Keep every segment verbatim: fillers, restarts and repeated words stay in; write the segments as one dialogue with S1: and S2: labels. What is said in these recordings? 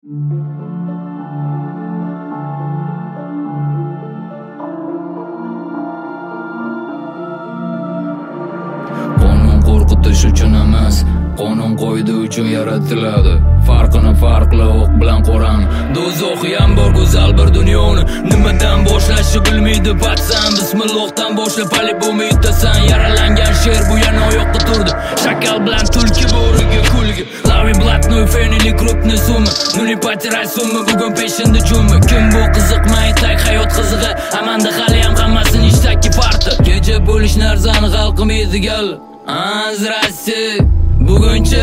S1: Qonun qo'rqitish uchun emas, qonun qo'ydi uchun yaratiladi. Farqini farqli o'q bilan qo'ran. Do'zaxi ham bor go'zal bir dunyoni. Nimadan boshlashni bilmaydi patsan. Bismillohdan boshlab ali bo'lmaydasan. Yaralangan sher bu yana oyoqqa turdi. Shakal bilan tulki bo'riga kulgi. Lavi blatnoy fenili krupni summa. Nuli patiray summa bugun peshinda jumma. Kim bu qiziqmay tak hayot qizig'i. Amanda hali ham hammasini ishtaki farqi. Kecha bo'lish narsani hal qilmaydi gal. Azrasi bugunchi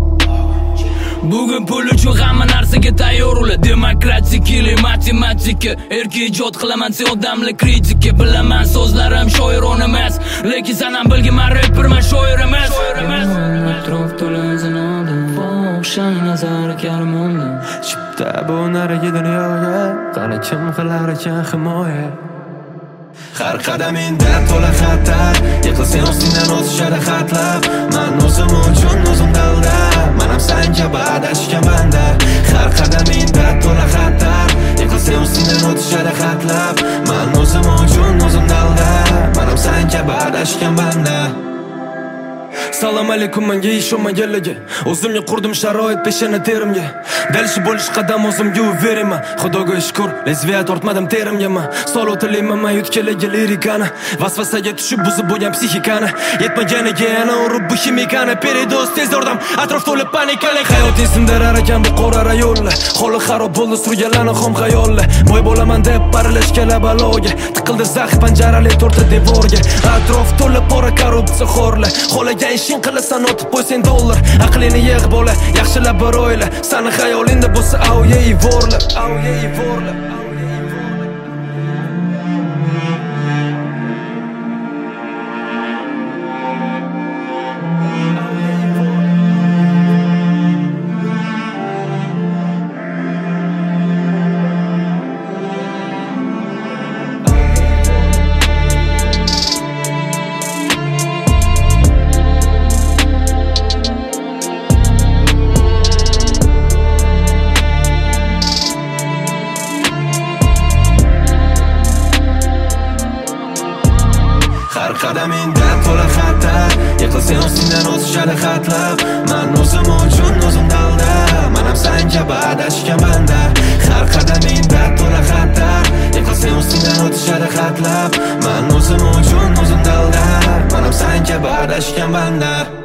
S1: Bugun pul uchun hamma narsaga tayyor ula. Demokratik ili matematika. Erki ijod qilaman sen odamli kritika. Bilaman so'zlarim shoirona emas, lekin sen ham bilgiman rapperman shoir emas. Atrof to'la zinoda, fohishang nazar karmonda.
S2: Chipta bu narigi dunyoga qani kim qilar ekan himoya. Har qadamingda to'la xatar, yiqilsang ostingdan o'tishadi xatlab. Men o'zim uchun o'zim dalda, men ham sen kabi adashgan banda. Har qadamingda to'la xatar, yiqilsang ostingdan o'tishadi xatlab. Men o'zim uchun o'zim dalda, men ham sen kabi adashgan banda. Salom alaykum menga ishonmaganlarga. O'zimga qurdim sharoit peshana terimga. Dalishi bo'lish qadam o'zimga beraman. Xudoga shukr, lezviya tortmadim terimga men. Sol o'tilayman men yutkalarga lirikani. Vasvasaga tushib buzib bo'lgan psixikani. Yetmaganiga yana urib bu ximikani. Peridoz tez yordam, atrof to'la panikali. Hayot esimdarar ekan bu qora rayollar. Holi xarob bo'ldi surganlarni xom xayollar. Boy bo'laman deb paralashgan baloga. Tiqildi zax panjarali to'rtta devorga. Atrof to'la pora korrupsiya xorlar. Xolaga ishing qilasan o'tib qo'ysang dollar. Aqlini yig'ib bola, yaxshilab bir o'yla. Sani xayolingda bo'lsa auye ivorla, auye ivorla. Har qadamingda to'la xatar, yiqilsang ostingdan o'tishadi xatlab. Men o'zim uchun o'zim dalda, men ham sen kabi adashgan banda. Har qadamingda to'la xatar, yiqilsang ostingdan o'tishadi xatlab. Men o'zim uchun o'zim dalda, men ham sen kabi adashgan banda.